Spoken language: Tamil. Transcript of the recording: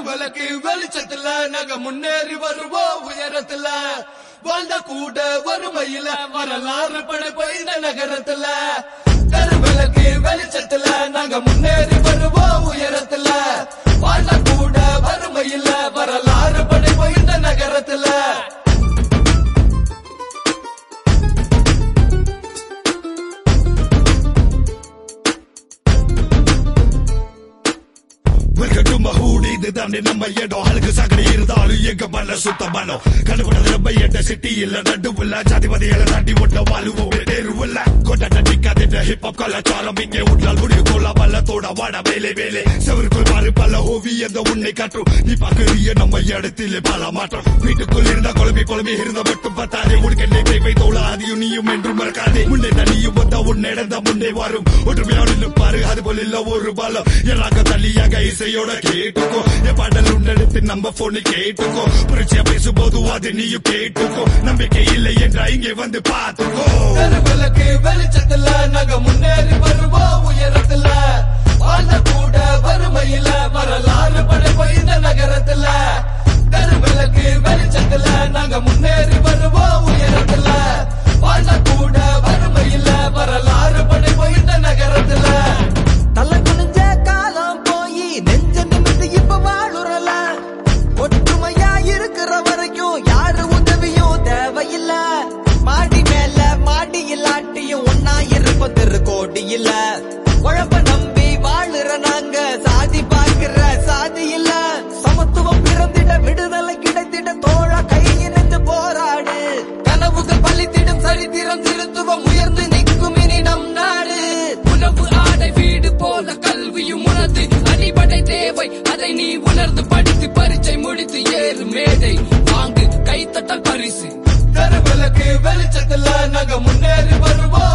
விளக்கு வெளிச்சத்துல நாங்க முன்னேறி வருவோம் உயரத்துல வாழ்ந்த கூட வறுமையில வரலாறு படைப்ப இந்த நகரத்துல விளக்கு வெளிச்சத்துல நாங்க முன்னேறி வருவோம் உயரத்துல வாழ்ந்த கூட வறுமையில வரலாறு படைப்ப இந்த நகரத்துல இதுதானே நம்ம இடம் அழுகு சாக்கடை இருந்தாலும் எங்க மல்ல சுத்தமானோம் கண்டுபிடிச்ச நம்ம எட்ட சிட்டி இல்ல நடுவுல ஜாதிபதிகளை தாண்டி ஒட்ட வாழுவோம் நேருவில்ல கொண்டாட்ட நிக்காத ஹிப்ஹாப் கலாச்சாரம் இங்கே உட்லால் முடியும் கொள்ள வல்லத்தோட வாட வேலை வேலை செவருக்குள் மாறு பல ஓவியந்த உன்னை காட்டும் நீ பாக்குறிய நம்ம இடத்திலே பல மாற்றம் வீட்டுக்குள் இருந்த குழம்பி இருந்த மட்டும் பத்தாதே உனக்கு கை வைத்தோல அதையும் நீயும் என்றும் மறக்காதே முன்னே தனியும் வந்த உன்னை இடந்த முன்னே வரும் ஒற்றுமையோடு பாரு அது போல இல்ல ஒரு பாலம் எல்லாக்க தள்ளியாக இசையோட கேட்டுக்கோ என் பாடல் உன்னெடுத்து நம்ம போனு கேட்டுக்கோ புரட்சியா பேசும்போது அது நீயும் கேட்டுக்கோ நம்பிக்கை இல்லை என்றா இங்கே வந்து பாத்துக்கோ விளக்கு வெளிச்சத்துல நாங்க முன்னேறி வருவோம் உயரத்துல வாழ்ந்த கூட வறுமையில வரலாறு படைப்ப இந்த நகரத்துல விளக்கு வெளிச்சத்துல நாங்க முன்னேறி வருவோம் உயரத்துல வாழ்ந்த கூட வறுமையில வரலாறு படைப்ப இந்த நகரத்துல தலை குனிஞ்ச காலம் போய் நெஞ்ச நிமிந்து இப்ப வாழுறல ஒற்றுமையா இருக்கிற வரைக்கும் யாரு உதவியும் தேவையில்ல மாடி மேல மாடி இல்லாட்டியும் ஒன்னா இருப்ப தெரு கோடி இல்ல உழப்ப நம்பி வாழுற நாங்க சாதி பார்க்கிற சாதி இல்ல சமத்துவம் பிறந்திட விடுதலை கிடைத்திட தோழ கை இணைந்து போராடு கனவுகள் பழித்திடும் சரித்திரம் திருத்துவம் உயர்ந்து நிற்கும் இனி நம் நாடு உணவு ஆடை வீடு போல கல்வியும் உனது அடிப்படை தேவை அதை நீ உணர்ந்து படித்து பரீட்சை முடித்து ஏறு மேடை வாங்கு கைத்தட்டல் பரிசு விளக்கு வெளிச்சத்துல நாங்க முன்னேறி வருவோம்